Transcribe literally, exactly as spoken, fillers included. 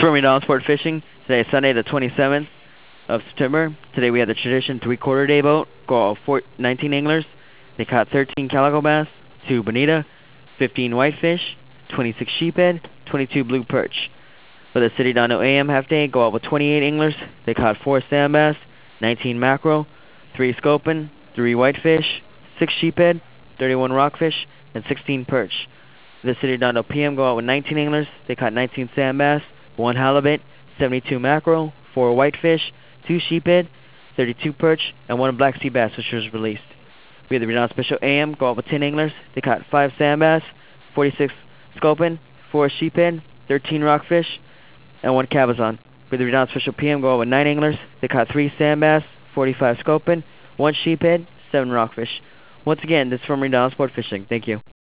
from Redon Sport Fishing. Today is Sunday the twenty-seventh of September. Today we had the tradition three-quarter day boat go out four, nineteen anglers. They caught thirteen calico bass, two bonita, fifteen whitefish, twenty-six sheephead, twenty-two blue perch. For the City Dono A M half day, go out with twenty-eight anglers. They caught four sand bass, nineteen mackerel, three sculpin, three whitefish, six sheephead, thirty-one rockfish, and sixteen perch. For the City Dono P M, go out with nineteen anglers. They caught nineteen sand bass, one halibut, seventy-two mackerel, four whitefish, two sheephead, thirty-two perch, and one black sea bass which was released. We had the Redon Special A M go out with ten anglers. They caught five sand bass, forty-six sculpin, four sheephead, thirteen rockfish, and one cabezon. For the Redon Special P M go out with nine anglers. They caught three sand bass, forty-five sculpin, one sheephead, seven rockfish. Once again, this is from Redon Sport Fishing. Thank you.